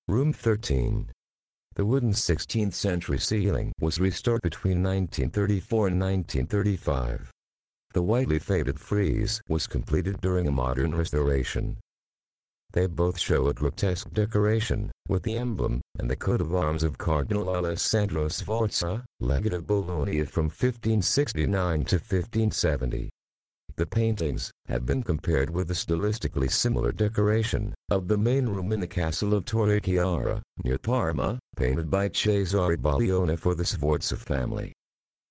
Room 13. The wooden 16th-century ceiling was restored between 1934 and 1935. The whitely faded frieze was completed during a modern restoration. They both show a grotesque decoration, with the emblem and the coat of arms of Cardinal Alessandro Sforza, Legate of Bologna from 1569 to 1570. The paintings have been compared with the stylistically similar decoration of the main room in the castle of Torre Chiara, near Parma, painted by Cesare Baglione for the Sforza family.